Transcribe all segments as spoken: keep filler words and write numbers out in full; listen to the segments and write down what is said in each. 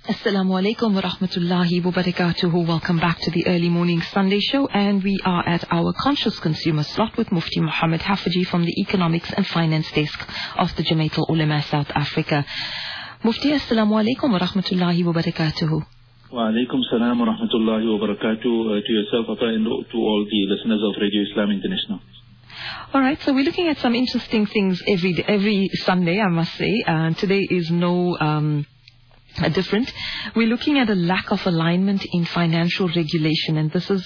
Assalamu alaikum wa rahmatullahi wa barakatuhu. Welcome back to the early morning Sunday show, and we are at our Conscious Consumer slot with Mufti Muhammad Hafaji from the Economics and Finance Desk of the Jamaitul Ulama South Africa. Mufti, assalamu alaikum wa rahmatullahi wa barakatuhu. Wa alaikum salam wa rahmatullahi wa barakatuh uh, to yourself, Papa, and to all the listeners of Radio Islam International. All right, so we're looking at some interesting things every day, every Sunday, I must say. Uh, today is no um, different. We're looking at a lack of alignment in financial regulation, and this is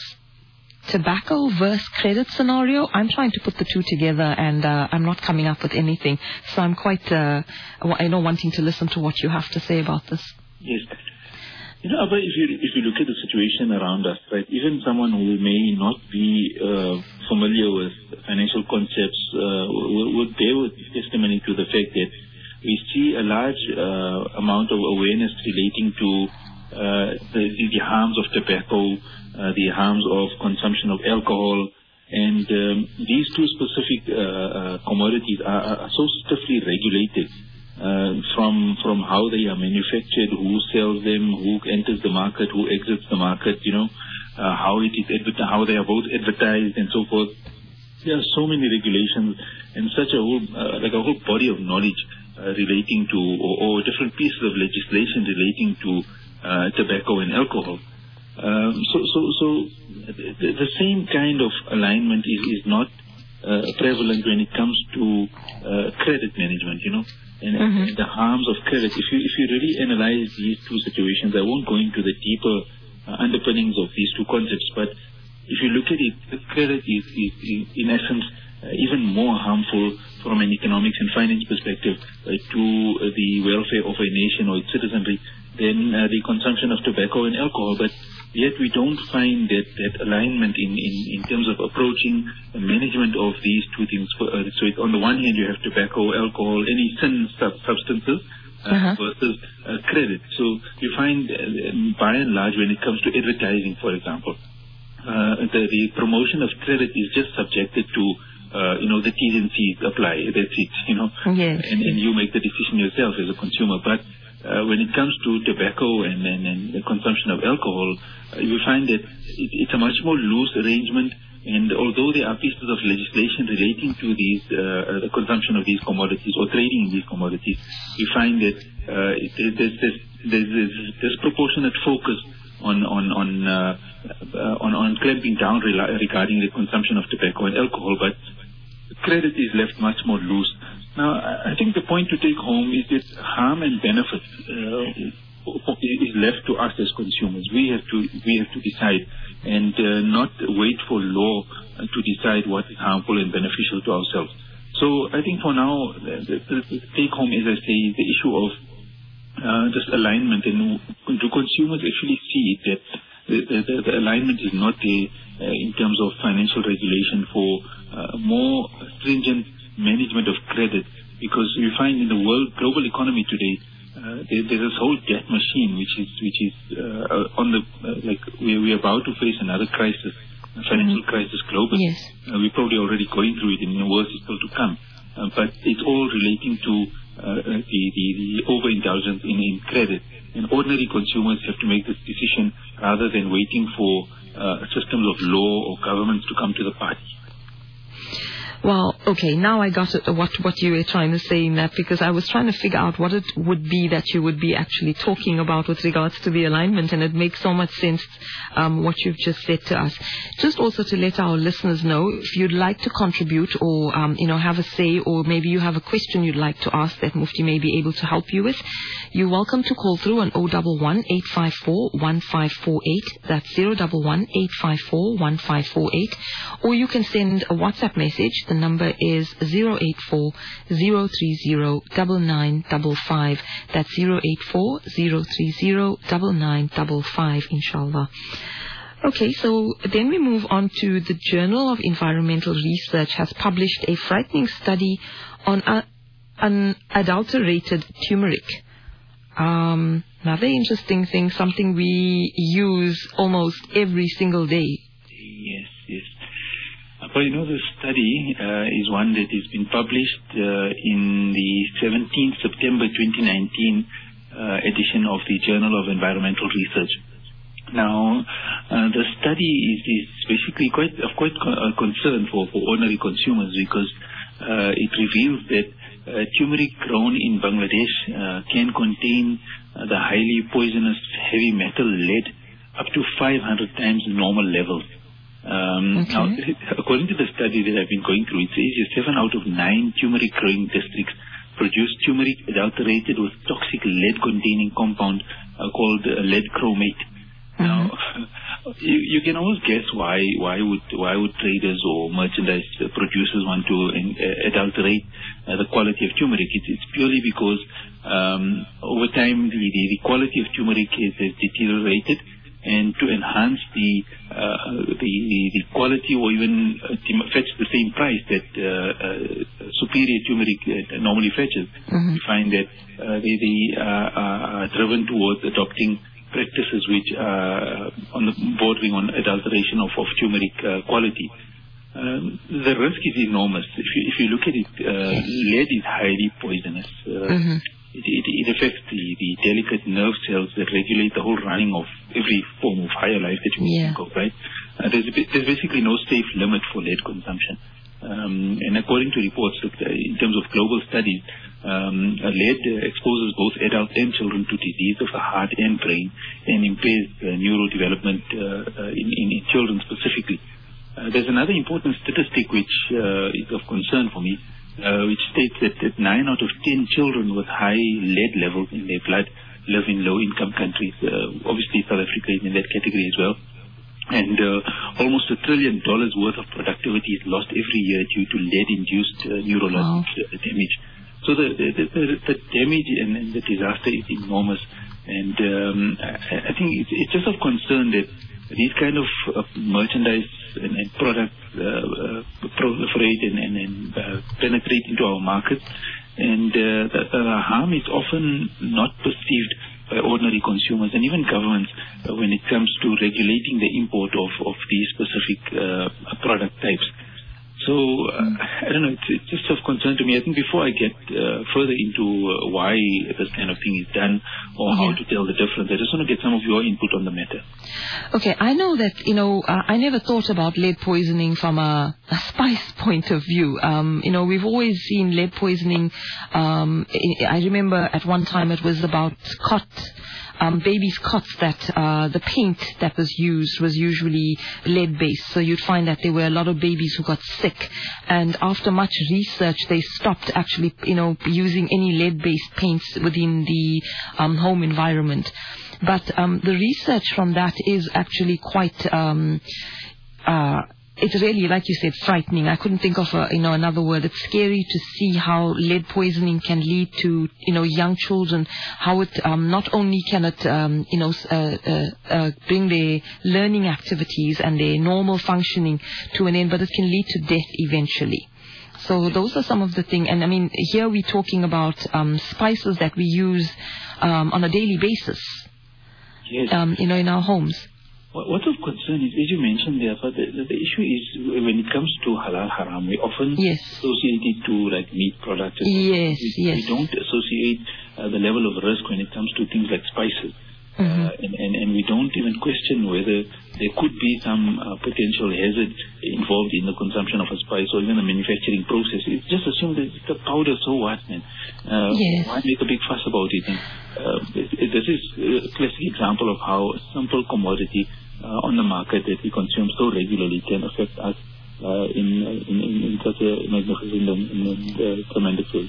tobacco versus credit scenario. I'm trying to put the two together, and uh, I'm not coming up with anything. So I'm quite, uh, I know, wanting to listen to what you have to say about this. Yes. You know, Abba, if you if you look at the situation around us, right, even someone who may not be uh, familiar with financial concepts uh, would, would bear with testimony to the fact that we see a large uh, amount of awareness relating to uh, the, the harms of tobacco, uh, the harms of consumption of alcohol, and um, these two specific uh, uh, commodities are, are so stiffly regulated. Uh, from from how they are manufactured, who sells them, who enters the market, who exits the market, you know, uh, how it is adver- how they are both advertised and so forth. There are so many regulations and such a whole uh, like a whole body of knowledge uh, relating to or, or different pieces of legislation relating to uh, tobacco and alcohol. Um, so so so the, the same kind of alignment is is not uh, prevalent when it comes to uh, credit management, you know. And mm-hmm. the harms of credit. If you if you really analyze these two situations, I won't go into the deeper uh, underpinnings of these two concepts, but if you look at it, credit is, is, is in essence uh, even more harmful from an economics and finance perspective uh, to uh, the welfare of a nation or its citizenry than uh, the consumption of tobacco and alcohol. But yet we don't find that, that alignment in, in, in terms of approaching the management of these two things. Uh, so it, on the one hand, you have tobacco, alcohol, any sin sub- substances uh, uh-huh. versus uh, credit. So you find, uh, by and large, when it comes to advertising, for example, uh, the, the promotion of credit is just subjected to, uh, you know, the T's and C's apply. That's it, you know, yes. and, and you make the decision yourself as a consumer. But Uh, when it comes to tobacco and, and, and the consumption of alcohol, uh, you find that it, it's a much more loose arrangement. And although there are pieces of legislation relating to these uh, the consumption of these commodities or trading in these commodities, you find that uh, it, there's, there's, there's, there's disproportionate focus on on on, uh, uh, on on clamping down re- regarding the consumption of tobacco and alcohol, but credit is left much more loose. Now, I think the point to take home is that harm and benefit uh, is left to us as consumers. We have to we have to decide and uh, not wait for law uh, to decide what is harmful and beneficial to ourselves. So I think for now, the, the, the take home, as I say, is the issue of uh, this alignment, and do consumers actually see that the, the, the alignment is not there uh, in terms of financial regulation for uh, more stringent management of credit, because you find in the world global economy today uh, there, there's this whole debt machine which is which is uh, on the uh, like we we're about to face another crisis, a financial mm-hmm. crisis globally. Yes. Uh, we're probably already going through it, and the worst is still to come. Uh, but it's all relating to uh, the, the the overindulgence in, in credit, and ordinary consumers have to make this decision rather than waiting for uh, systems of law or governments to come to the party. Well, okay, now I got it, what what you were trying to say in that, because I was trying to figure out what it would be that you would be actually talking about with regards to the alignment, and it makes so much sense um, what you've just said to us. Just also to let our listeners know, if you'd like to contribute or um, you know have a say, or maybe you have a question you'd like to ask that Mufti may be able to help you with, you're welcome to call through on zero one one, eight five four, one five four eight. That's zero one one, eight five four, one five four eight. Or you can send a WhatsApp message. The number is zero eight four, zero three zero, nine nine five five. That's zero eight four, zero three zero, nine nine five five, inshallah. Okay, so then we move on to the Journal of Environmental Research has published a frightening study on uh, unadulterated turmeric. Um, another interesting thing, something we use almost every single day. Yes, yes. But you know, the study uh, is one that has been published uh, in the seventeenth of September twenty nineteen uh, uh, edition of the Journal of Environmental Research. Now, uh, the study is, is basically quite of quite co- uh, concern for, for ordinary consumers because uh, it reveals that uh, turmeric grown in Bangladesh uh, can contain uh, the highly poisonous heavy metal lead up to five hundred times normal levels. Um, okay. Now, according to the study that I've been going through, it says seven out of nine turmeric growing districts produce turmeric adulterated with toxic lead-containing compound uh, called uh, lead chromate. Mm-hmm. Now, you, you can always guess why why would why would traders or merchandise producers want to uh, adulterate uh, the quality of turmeric? It, it's purely because um, over time the, the, the quality of turmeric is, is deteriorated. And to enhance the, uh, the the quality or even uh, fetch the same price that uh, uh, superior turmeric uh, normally fetches, mm-hmm. you find that uh, they, they uh, are driven towards adopting practices which are on the bordering on adulteration of, of turmeric uh, quality. Um, the risk is enormous. If you, if you look at it, uh, lead is highly poisonous. Uh, mm-hmm. It, it, it affects the, the delicate nerve cells that regulate the whole running of every form of higher life that you yeah. think of, right? Uh, there's, there's basically no safe limit for lead consumption. Um, and according to reports, in terms of global studies, um, lead exposes both adults and children to disease of the heart and brain and impairs uh, neurodevelopment uh, uh, in, in, in children specifically. Uh, there's another important statistic which uh, is of concern for me, Uh, which states that, that nine out of ten children with high lead levels in their blood live in low-income countries. Uh, obviously, South Africa is in that category as well. And uh, almost a trillion dollars worth of productivity is lost every year due to lead-induced uh, neurologic wow. damage. So the the, the, the damage and, and the disaster is enormous. And um, I, I think it's, it's just of concern that these kind of uh, merchandise and, and products uh, uh, proliferate and, and, and uh, penetrate into our markets, and uh, the, the harm is often not perceived by ordinary consumers and even governments uh, when it comes to regulating the import of, of these specific uh, product types. So, uh, I don't know, it's, it's just of concern to me. I think before I get uh, further into uh, why this kind of thing is done or yeah. how to tell the difference, I just want to get some of your input on the matter. Okay, I know that, you know, uh, I never thought about lead poisoning from a, a spice point of view. Um, you know, we've always seen lead poisoning. Um, I remember at one time it was about cot. Um, babies' cots that uh, the paint that was used was usually lead-based. So you'd find that there were a lot of babies who got sick. And after much research, they stopped actually, you know, using any lead-based paints within the um, home environment. But um, the research from that is actually quite... Um, uh, It's really, like you said, frightening. I couldn't think of a, you know, another word. It's scary to see how lead poisoning can lead to, you know, young children. How it um, not only can it, um, you know, uh, uh, uh, bring their learning activities and their normal functioning to an end, but it can lead to death eventually. So those are some of the things. And I mean, here we're talking about um, spices that we use um, on a daily basis. Yes. Um, you know, in our homes. What's of concern is, as you mentioned there, but the, the, the issue is when it comes to halal haram, we often yes. associate it to like meat products. Yes, we, yes. We don't associate uh, the level of risk when it comes to things like spices. Mm-hmm. Uh, and, and, and we don't even question whether there could be some uh, potential hazard involved in the consumption of a spice or even the manufacturing process. It's just assumed that it's a powder, so what, man? Uh, yes. Why make a big fuss about it? And, uh, this is a classic example of how a simple commodity uh, on the market that we consume so regularly can affect us uh, in, in, in, in such a magnificent and, and uh, tremendous way.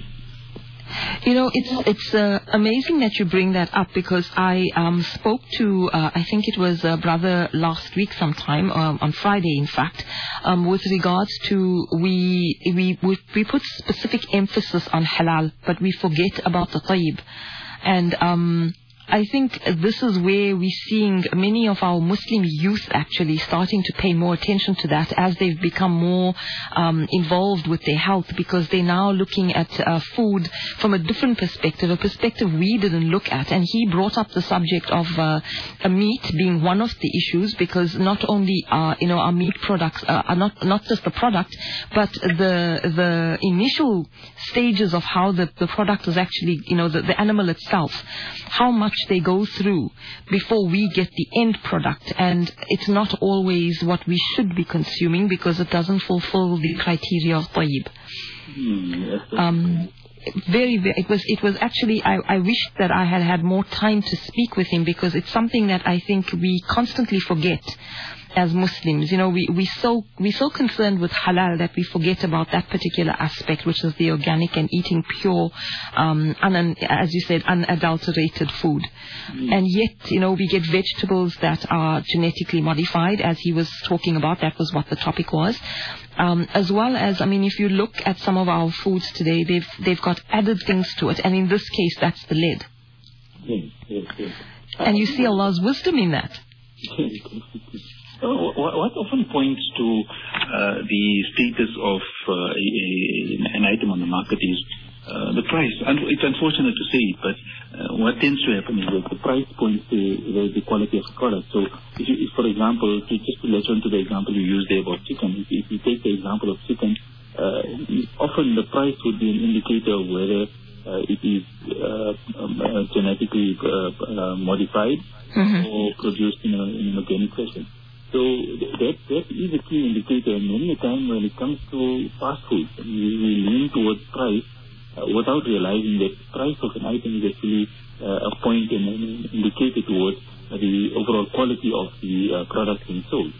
You know, it's it's uh, amazing that you bring that up because I um, spoke to, uh, I think it was a brother last week sometime, um, on Friday in fact, um, with regards to we, we we we put specific emphasis on halal, but we forget about the tayyib. And um, I think this is where we're seeing many of our Muslim youth actually starting to pay more attention to that as they've become more um, involved with their health, because they're now looking at uh, food from a different perspective, a perspective we didn't look at. And he brought up the subject of uh, a meat being one of the issues, because not only are, you know, our meat products uh, are not, not just the product, but the the initial stages of how the, the product is actually, you know, the, the animal itself, how much they go through before we get the end product. And it's not always what we should be consuming, because it doesn't fulfill the criteria of tayyib. Mm, um, very, very, it was, it was actually, I, I wish that I had had more time to speak with him, because it's something that I think we constantly forget as Muslims. You know, we, we so, we're so concerned with halal that we forget about that particular aspect, which is the organic and eating pure, um, un, as you said, unadulterated food. Mm. And yet, you know, we get vegetables that are genetically modified, as he was talking about. That was what the topic was. Um, as well as, I mean, if you look at some of our foods today, they've, they've got added things to it. And in this case, that's the lead. Yes, yes, yes. And you see Allah's wisdom in that. Uh, what often points to uh, the status of uh, a, a, an item on the market is uh, the price. And it's unfortunate to say it, but uh, what tends to happen is that the price points to the, the quality of the product. So, if, you, if for example, to, just to let you on to the example you used there about chicken, if, if you take the example of chicken, uh, often the price would be an indicator of whether uh, it is uh, um, uh, genetically uh, uh, modified mm-hmm. or produced in, a, in an organic fashion. So that that is a key indicator. And many a time when it comes to fast food, we, we lean towards price uh, without realizing that price of an item is actually uh, a point and an indicator towards uh, the overall quality of the uh, product being sold.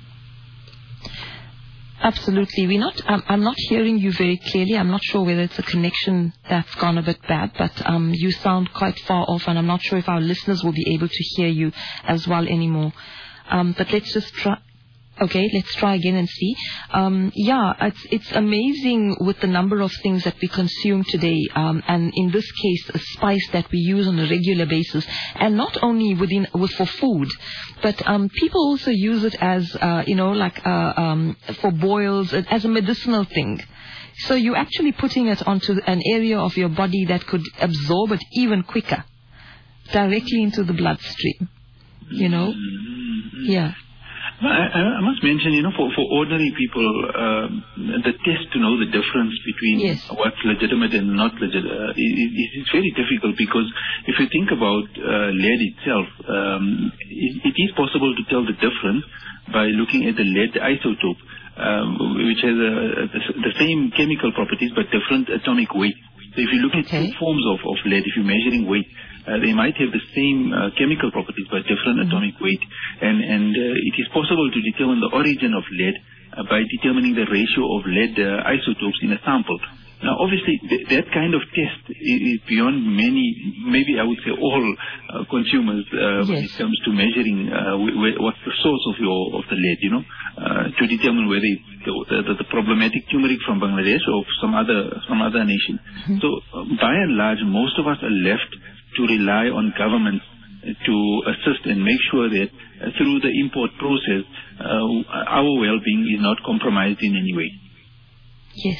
Absolutely. We're not, um, I'm not hearing you very clearly. I'm not sure whether it's a connection that's gone a bit bad, but um, you sound quite far off, and I'm not sure if our listeners will be able to hear you as well anymore. Um, but let's just try. Okay, let's try again and see. Um, yeah, it's it's amazing with the number of things that we consume today, um, and in this case, a spice that we use on a regular basis, and not only within with for food, but um, people also use it as uh, you know, like uh, um, for boils, as a medicinal thing. So you're actually putting it onto an area of your body that could absorb it even quicker, directly into the bloodstream. You know, yeah. I, I must mention, you know, for, for ordinary people, uh, the test to know the difference between yes. what's legitimate and not legitimate uh, is, is very difficult, because if you think about uh, lead itself, um, it, it is possible to tell the difference by looking at the lead isotope, um, which has a, the, the same chemical properties but different atomic weight. So if you look at okay. two forms of, of lead, if you're measuring weight, Uh, they might have the same uh, chemical properties but different mm-hmm. atomic weight, and and uh, it is possible to determine the origin of lead uh, by determining the ratio of lead uh, isotopes in a sample. Now, obviously, th- that kind of test is beyond many, maybe I would say all uh, consumers uh, yes. when it comes to measuring uh, w- w- what's the source of your of the lead, you know, uh, to determine whether it's the, the, the problematic turmeric from Bangladesh or some other some other nation. Mm-hmm. So, uh, by and large, most of us are left to rely on governments to assist and make sure that uh, through the import process, uh, our well-being is not compromised in any way. Yes.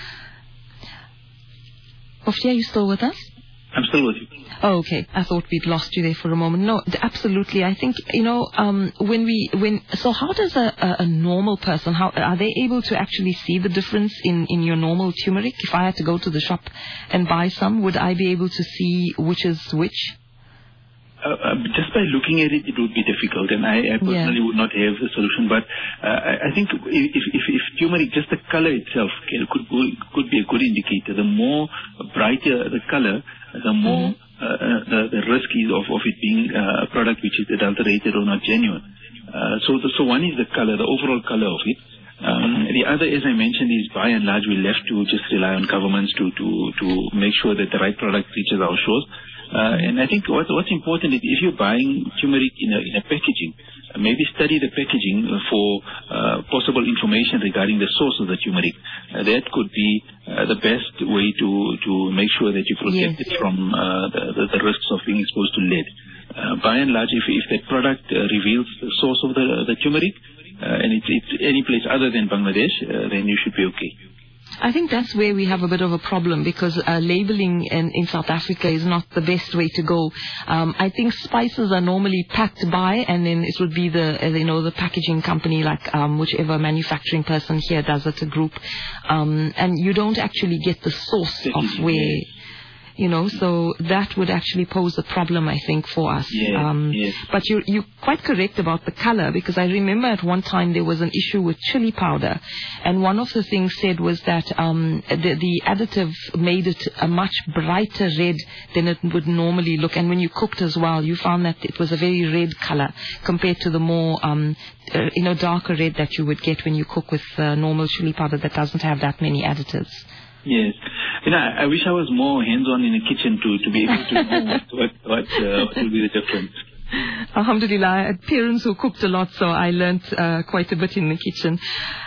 Mufti, are you still with us? I'm still with you. Oh, okay. I thought we'd lost you there for a moment. No, absolutely. I think, you know, um, when we, when, so how does a, a, a normal person, how, are they able to actually see the difference in, in your normal turmeric? If I had to go to the shop and buy some, would I be able to see which is which? Uh, uh, just by looking at it, it would be difficult, and I, I personally yeah. would not have the solution. But uh, I, I think if, if, if turmeric, just the color itself, can, could could be a good indicator. The more brighter the color, the more mm-hmm. uh, the, the risk is of, of it being uh, a product which is adulterated or not genuine. Uh, so, the, so one is the color, the overall color of it. Um, the other, as I mentioned, is by and large we're left to just rely on governments to, to, to make sure that the right product reaches our shores. Uh, and I think what, what's important is if you're buying turmeric in a, in a packaging, uh, maybe study the packaging for uh, possible information regarding the source of the turmeric. Uh, that could be uh, the best way to, to make sure that you protect yes. it from uh, the, the, the risks of being exposed to lead. Uh, by and large, if, if that product uh, reveals the source of the, the turmeric, uh, and it's, it's any place other than Bangladesh, uh, then you should be okay. I think that's where we have a bit of a problem, because uh, labeling in, in South Africa is not the best way to go. Um, I think spices are normally packed by, and then it would be the, uh, you know, the packaging company, like um, whichever manufacturing person here does it, a group, um, and you don't actually get the source of where. You know, so that would actually pose a problem, I think, for us. Yeah, um, yes. But you're, you're quite correct about the color, because I remember at one time there was an issue with chili powder, and one of the things said was that um, the, the additive made it a much brighter red than it would normally look, and when you cooked as well, you found that it was a very red color compared to the more, um, uh, you know, darker red that you would get when you cook with uh, normal chili powder that doesn't have that many additives. Yes. You know, I, I wish I was more hands-on in the kitchen to, to be able to know what, what, what, uh, what will be the difference. Alhamdulillah, I had parents who cooked a lot, so I learnt uh, quite a bit in the kitchen.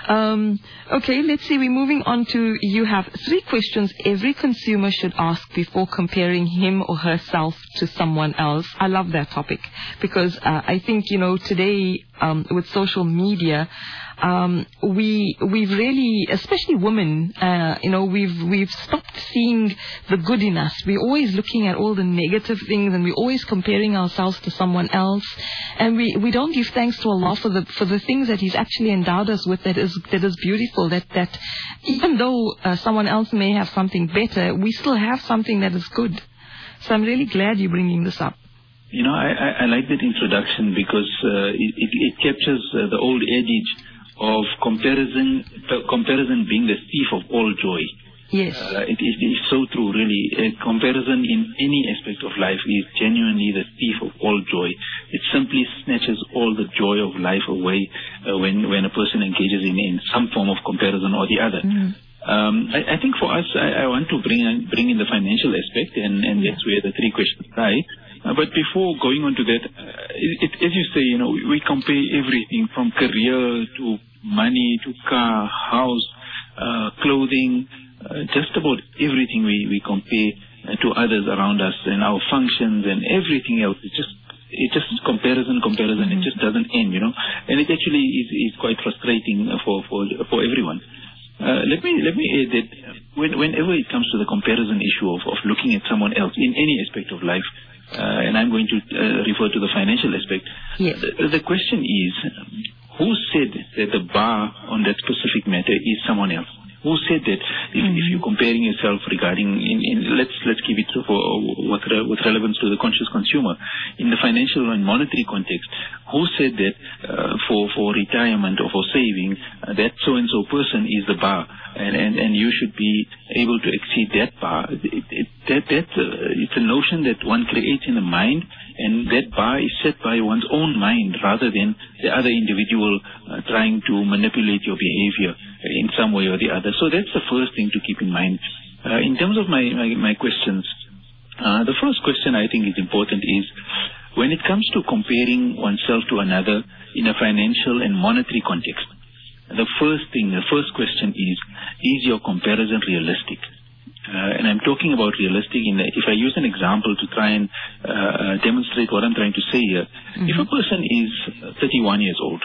Um, okay, let's see, we're moving on to, you have three questions every consumer should ask before comparing him or herself to someone else. I love that topic, because uh, I think, you know, today um, with social media, Um, we, we've really, especially women, uh, you know, we've, we've stopped seeing the good in us. We're always looking at all the negative things, and we're always comparing ourselves to someone else. And we, we don't give thanks to Allah for the, for the things that He's actually endowed us with that is, that is beautiful, that, that even though uh, someone else may have something better, we still have something that is good. So I'm really glad you're bringing this up. You know, I, I, I like that introduction, because uh, it, it, it captures uh, the old adage of comparison, comparison being the thief of all joy. Yes. Uh, it, it is so true, really. Uh, comparison in any aspect of life is genuinely the thief of all joy. It simply snatches all the joy of life away uh, when, when a person engages in, in some form of comparison or the other. Mm. Um, I, I think for us, I, I want to bring, bring in the financial aspect, and, and that's where the three questions lie. Uh, but before going on to that, uh, it, it, as you say, you know, we, we compare everything from career to money to car, house, uh, clothing, uh, just about everything we, we compare uh, to others around us, and our functions and everything else. It just it just comparison, comparison. Mm-hmm. It just doesn't end, you know. And it actually is, is quite frustrating for for for everyone. Uh, let me let me add that when, whenever it comes to the comparison issue of, of looking at someone else in any aspect of life, uh, and I'm going to uh, refer to the financial aspect, yes. the, the question is, who said that the bar on that specific matter is someone else? Who said that if, mm-hmm. if you're comparing yourself regarding, in, in, let's let's keep it for with, with relevance to the conscious consumer, in the financial and monetary context, who said that uh, for, for retirement or for saving, uh, that so-and-so person is the bar, and, and, and you should be able to exceed that bar? It, it, that, that, uh, it's a notion that one creates in the mind, and that bar is set by one's own mind rather than the other individual uh, trying to manipulate your behavior in some way or the other. So that's the first thing to keep in mind. Uh, in terms of my, my, my questions, uh, the first question I think is important is, when it comes to comparing oneself to another in a financial and monetary context, the first thing, the first question is, is your comparison realistic? Uh, and I'm talking about realistic in that if I use an example to try and uh, demonstrate what I'm trying to say here, mm-hmm. if a person is thirty-one years old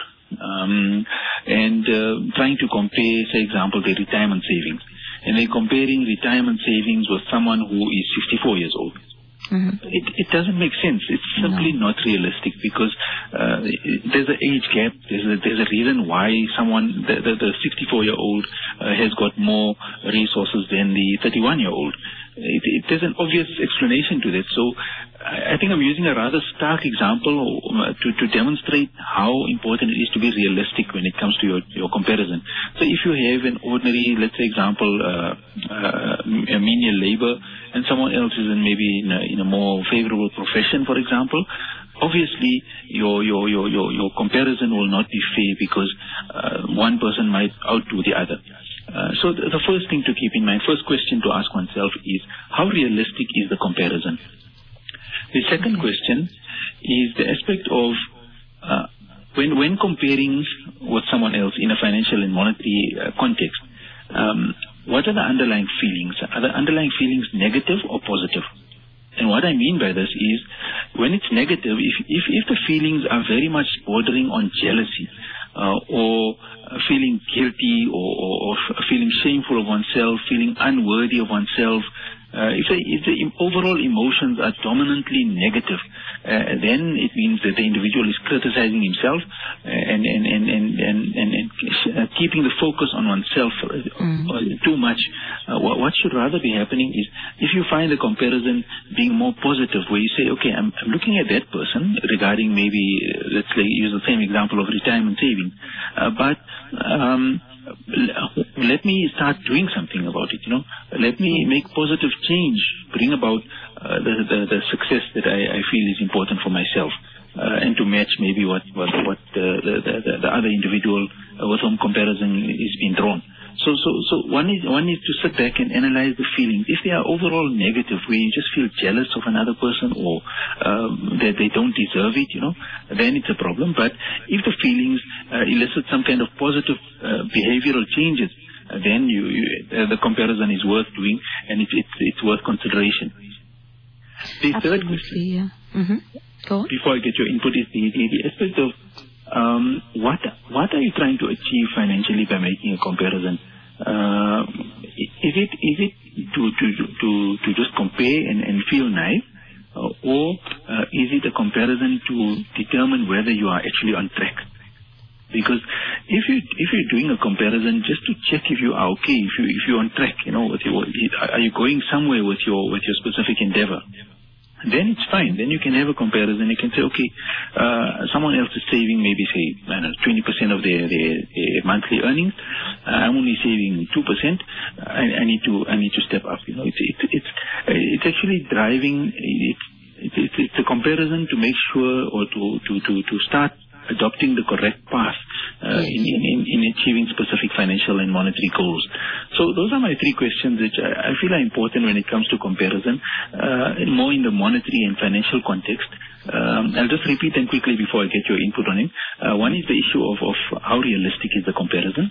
um, and uh, trying to compare, say, example, their retirement savings, and they're comparing retirement savings with someone who is fifty-four years old, mm-hmm. it, it doesn't make sense. It's simply no. not realistic, because uh, there's an age gap. There's a, there's a reason why someone, the, the, the sixty-four-year-old uh, has got more resources than the thirty-one-year-old. It, it, there's an obvious explanation to that. So I, I think I'm using a rather stark example to, to demonstrate how important it is to be realistic when it comes to your, your comparison. So if you have an ordinary, let's say example, uh, uh, menial labor, and someone else is in maybe in a, in a more favorable profession, for example, obviously your your your your, your comparison will not be fair, because uh, one person might outdo the other. Uh, so the, the first thing to keep in mind, first question to ask oneself is, how realistic is the comparison? The second Okay. question is the aspect of uh, when when comparing with someone else in a financial and monetary uh, context, um, what are the underlying feelings? Are the underlying feelings negative or positive? And what I mean by this is, when it's negative, if if, if the feelings are very much bordering on jealousy, uh, or uh, feeling guilty, or, or, or f- feeling shameful of oneself, feeling unworthy of oneself, uh, if, the, if the im- overall emotions are dominantly negative, uh, then it means that the individual is criticizing himself uh, and, and, and, and, and, and, and uh, keeping the focus on oneself uh, Mm. uh, too much. Uh, what, what should rather be happening is, if you find the comparison being more positive, where you say, okay, I'm, I'm looking at that person regarding maybe, uh, let's say, use the same example of retirement saving, uh, but um, l- let me start doing something about it, you know. Let me make positive change, bring about uh, the, the, the success that I, I feel is important for myself. Uh, and to match maybe what what, what uh, the, the, the, the other individual uh, with whom comparison is being drawn. So so so one is one is to sit back and analyze the feelings. If they are overall negative, where you just feel jealous of another person, or um, that they don't deserve it, you know, then it's a problem. But if the feelings uh, elicit some kind of positive uh, behavioral changes, uh, then you, you uh, the comparison is worth doing, and it's it's, it's worth consideration. The third question, Absolutely, yeah. Mm-hmm. Go on. before I get your input, is the, the, the aspect of um, what what are you trying to achieve financially by making a comparison? Uh, is it is it to to to to just compare and, and feel nice, uh, or uh, is it a comparison to determine whether you are actually on track? Because if you if you're doing a comparison just to check if you are okay, if you if you're on track, you know, with your, are you going somewhere with your with your specific endeavor? Then it's fine. Then you can have a comparison. You can say, okay, uh, someone else is saving maybe, say, I don't know, twenty percent of their, their, their monthly earnings. Uh, I'm only saving two percent. I, I need to I need to step up. You know, it's it's it's, uh, it's actually driving. It's, it's it's it's a comparison to make sure, or to to to to start adopting the correct path uh, in, in, in achieving specific financial and monetary goals. So those are my three questions, which I, I feel are important when it comes to comparison, uh, more in the monetary and financial context. Um, I'll just repeat them quickly before I get your input on it. Uh, one is the issue of, of how realistic is the comparison.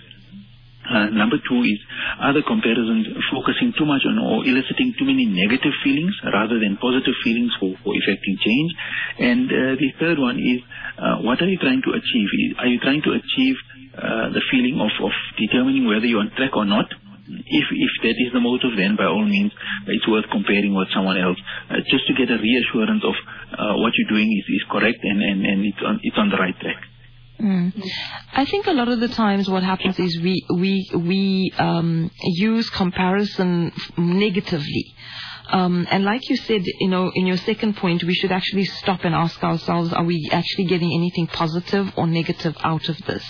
Uh, number two is, are the comparisons focusing too much on or eliciting too many negative feelings rather than positive feelings for, for effecting change? And uh, the third one is, uh, what are you trying to achieve? Are you trying to achieve uh, the feeling of, of determining whether you're on track or not? If if that is the motive, then by all means, it's worth comparing with someone else, uh, just to get a reassurance of uh, what you're doing is, is correct and, and, and it's on, it's on the right track. Mm. I think a lot of the times what happens is we we we um, use comparison negatively. Um, and like you said, you know, in your second point, we should actually stop and ask ourselves, are we actually getting anything positive or negative out of this?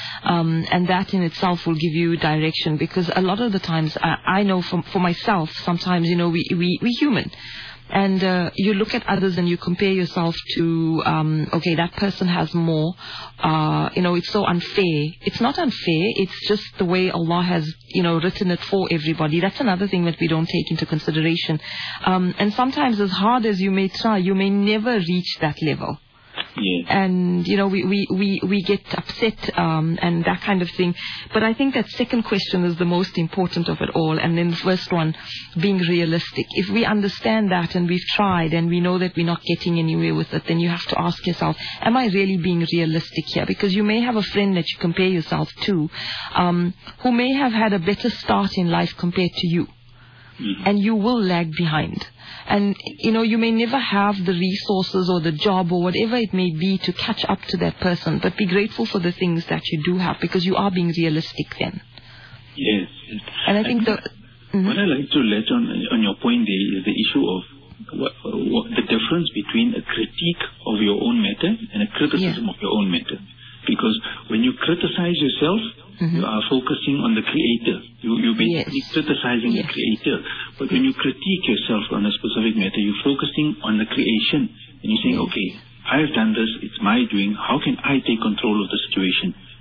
Um, and that in itself will give you direction, because a lot of the times, I, I know from, for myself, sometimes, you know, we, we, we're human. And uh, you look at others and you compare yourself to, um, okay, that person has more. Uh, you know, it's so unfair. It's not unfair. It's just the way Allah has, you know, written it for everybody. That's another thing that we don't take into consideration. Um, and sometimes, as hard as you may try, you may never reach that level. Yes. And, you know, we, we, we, we get upset um, and that kind of thing. But I think that second question is the most important of it all. And then the first one, being realistic. If we understand that and we've tried and we know that we're not getting anywhere with it, then you have to ask yourself, am I really being realistic here? Because you may have a friend that you compare yourself to um, who may have had a better start in life compared to you. Mm-hmm. And you will lag behind. And, you know, you may never have the resources or the job or whatever it may be to catch up to that person. But be grateful for the things that you do have, because you are being realistic then. Yes. And I think, I think the... Mm-hmm. What I like to let on on your point there is the issue of what, what, the difference between a critique of your own matter and a criticism yeah. of your own matter. Because when you criticize yourself, mm-hmm. you are focusing on the creator. You, you're basically yes. criticizing yes. the creator. But when you critique yourself on a specific matter, you're focusing on the creation. And you're saying, yes. okay, I've done this, it's my doing, how can I take control of the situation?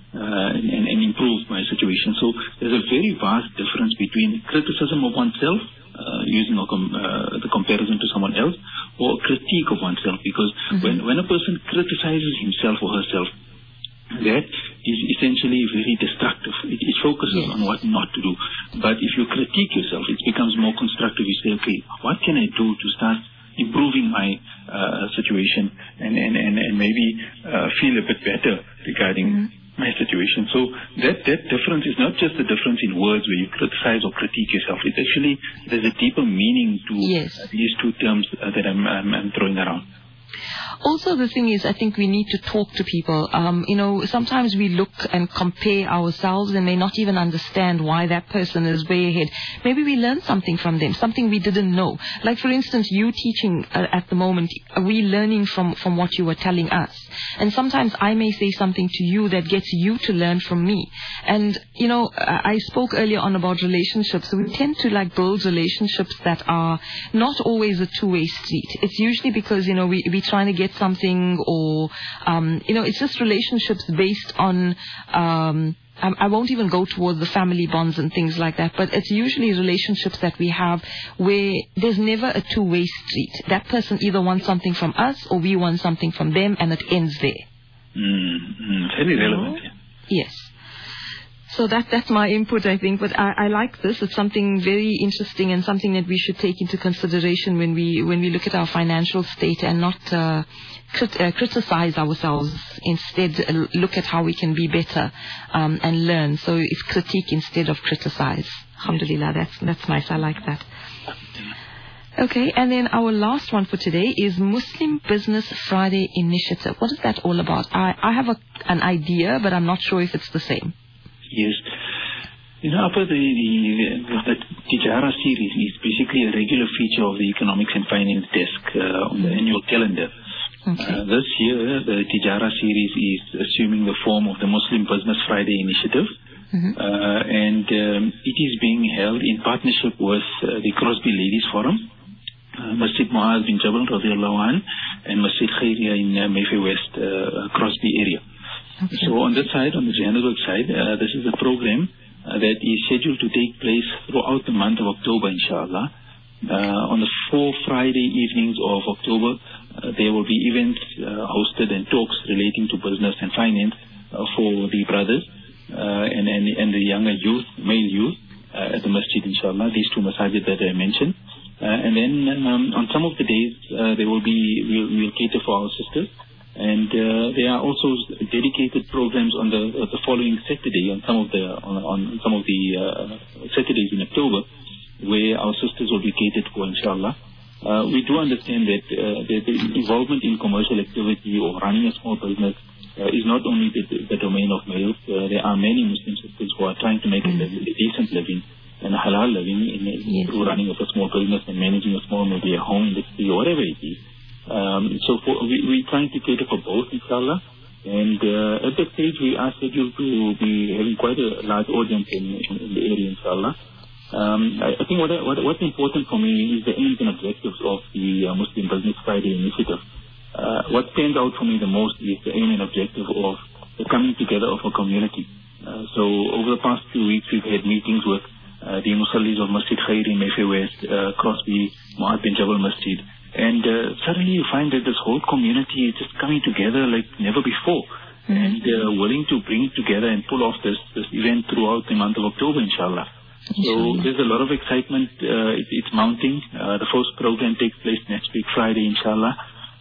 uh, and, and improve my situation. So there's a very vast difference between criticism of oneself, uh, using a com- uh, the comparison to someone else, or critique of oneself. Because mm-hmm. when, when a person criticizes himself or herself, that is essentially very destructive. It, it focuses yes. on what not to do. But if you critique yourself, it becomes more constructive. You say, okay, what can I do to start improving my uh, situation and, and, and, and maybe uh, feel a bit better regarding mm-hmm. my situation. So that, that difference is not just the difference in words where you criticize or critique yourself. It's actually, there's a deeper meaning to yes. uh, these two terms uh, that I'm, I'm, I'm throwing around. Also, the thing is, I think we need to talk to people. Um, you know, sometimes we look and compare ourselves and may not even understand why that person is way ahead. Maybe we learn something from them, something we didn't know. Like, for instance, you teaching uh, at the moment, are we learning from, from what you were telling us? And sometimes I may say something to you that gets you to learn from me. And, you know, I spoke earlier on about relationships. We tend to, like, build relationships that are not always a two-way street. It's usually because, you know, we, we're trying to get something, or um, you know, it's just relationships based on um, I, I won't even go towards the family bonds and things like that, but it's usually relationships that we have where there's never a two-way street. That person either wants something from us or we want something from them, and it ends there. Mm, mm, very relevant. Yeah. Yes. So that that's my input, I think. But I, I like this. It's something very interesting and something that we should take into consideration when we when we look at our financial state, and not uh, crit- uh, criticize ourselves. Instead, uh, look at how we can be better um, and learn. So it's critique instead of criticize. Alhamdulillah, that's that's nice. I like that. Okay, and then our last one for today is Muslim Business Friday Initiative. What is that all about? I, I have a, an idea, but I'm not sure if it's the same. Yes. You know, Upper, the, the, the Tijara series is basically a regular feature of the Economics and Finance desk uh, on the annual calendar. Okay. Uh, this year, the Tijara series is assuming the form of the Muslim Business Friday Initiative. Mm-hmm. Uh, and um, it is being held in partnership with uh, the Crosby Ladies Forum, uh, Masjid Muaz bin Jabal radiallahu anh, and Masjid Khairia in uh, Mayfair West, uh, Crosby area. Okay. So on that side, on the Johannesburg side, uh, this is a program uh, that is scheduled to take place throughout the month of October, inshallah. Uh, on the four Friday evenings of October, uh, there will be events uh, hosted and talks relating to business and finance uh, for the brothers uh, and, and, and the younger youth, male youth, uh, at the masjid, inshallah, these two masajid that I mentioned. Uh, and then um, on some of the days, uh, there will be, we'll, we'll cater for our sisters. And uh, there are also dedicated programs on the uh, the following Saturday, on some of the on, on some of the uh, Saturdays in October, where our sisters will be catered for, inshallah. Uh, we do understand that uh, the, the involvement in commercial activity or running a small business uh, is not only the, the domain of males. Uh, there are many Muslim sisters who are trying to make a, living, a decent living and a halal living in, in, yes. through running of a small business and managing a small, maybe a home industry or whatever it is. Um, so for, we, we're trying to cater for both, inshallah. And uh, at that stage, we are scheduled to be having quite a large audience in, in, in the area, inshallah. Um, I, I think what, what, what's important for me is the aims and objectives of the uh, Muslim Business Friday Initiative. Uh, what stands out for me the most is the aim and objective of the coming together of a community. Uh, so over the past few weeks, we've had meetings with uh, the Musallis of Masjid Khairi, Mayfair West, uh, Crosby, Muaz bin Jabal Masjid. And uh, suddenly you find that this whole community is just coming together like never before, mm-hmm. and uh, willing to bring together and pull off this, this event throughout the month of October, inshallah. inshallah. So there's a lot of excitement. Uh, it, it's mounting. Uh, the first program takes place next week, Friday, inshallah.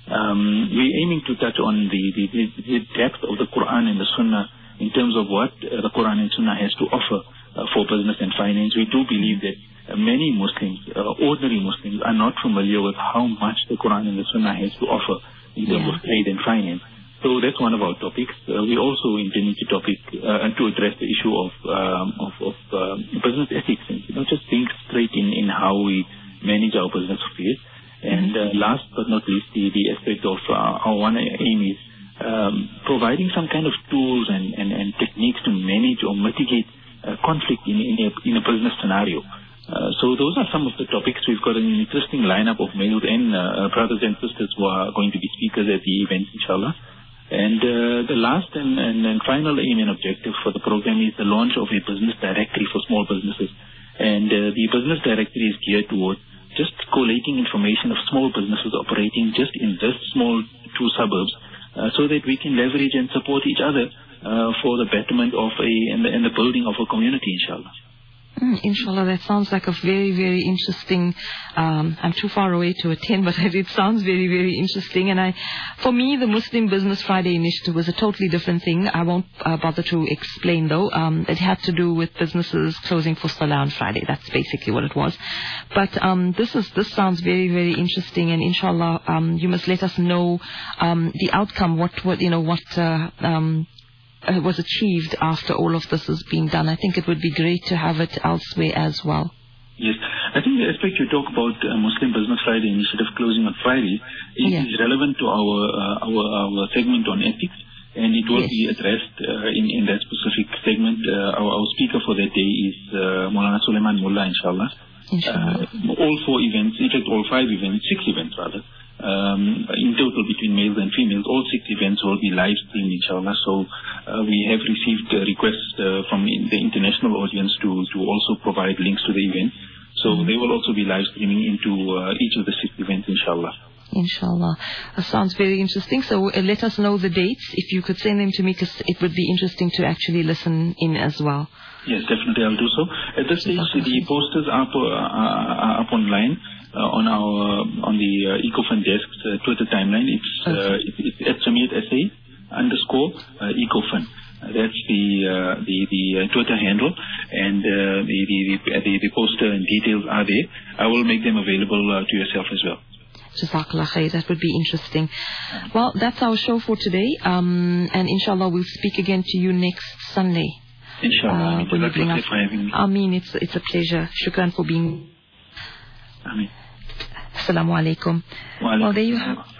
Um, we're aiming to touch on the, the, the depth of the Quran and the Sunnah in terms of what uh, the Quran and Sunnah has to offer uh, for business and finance. We do believe that Uh, many Muslims, uh, ordinary Muslims, are not familiar with how much the Quran and the Sunnah has to offer in terms yeah. of trade and finance. So that's one of our topics. Uh, we also intending to topic uh, to address the issue of um, of, of uh, business ethics, and you know, just think straight in, in how we manage our business affairs. And uh, last but not least, the, the aspect of uh, our one aim is um, providing some kind of tools and, and, and techniques to manage or mitigate uh, conflict in, in, a, in a business scenario. Uh, so those are some of the topics. We've got an interesting lineup of males and uh, brothers and sisters who are going to be speakers at the event, inshallah. And uh, the last and, and, and final aim and objective for the program is the launch of a business directory for small businesses. And uh, the business directory is geared towards just collating information of small businesses operating just in this small two suburbs, uh, so that we can leverage and support each other uh, for the betterment of a and the, and the building of a community, inshallah. Mm, inshallah, that sounds like a very, very interesting, um, I'm too far away to attend, but it sounds very, very interesting. And I, for me, the Muslim Business Friday initiative was a totally different thing. I won't uh, bother to explain, though. Um, it had to do with businesses closing for Salah on Friday. That's basically what it was. But um, this is this sounds very, very interesting. And inshallah, um, you must let us know um, the outcome, what, what you know, what... Uh, um, Uh, was achieved after all of this has been done. I think it would be great to have it elsewhere as well. Yes, I think the aspect you talk about uh, Muslim Business Friday initiative closing on Friday is, yeah. is relevant to our, uh, our our segment on ethics, and it will yes. be addressed uh, in, in that specific segment. Uh, our, our speaker for that day is uh, Maulana Sulaiman Mullah, inshallah. Inshallah. Uh, all four events, in fact all five events, six events rather, Um, in total between males and females, all six events will be live streamed, inshallah. So uh, we have received uh, requests uh, from in the international audience to, to also provide links to the event. So mm-hmm. they will also be live streaming into uh, each of the six events, inshallah. Inshallah. That sounds very interesting. So uh, let us know the dates. If you could send them to me, because it would be interesting to actually listen in as well. Yes, definitely I'll do so. At this stage, the posters are, uh, are up online. Uh, on our uh, on the uh, EcoFund Desk's uh, Twitter timeline. It's uh, it, it's at Samiyat S A underscore uh, EcoFund. Uh, that's the uh, the the uh, Twitter handle, and uh, the, the the the poster and details are there. I will make them available uh, to yourself as well. Jazakallah khair. That would be interesting. Well, that's our show for today, um, and inshallah we'll speak again to you next Sunday. Inshallah. Uh, when you bring us, I mean, it's it's a pleasure. Shukran for being. Amen. Assalamu alaikum. Well, there you have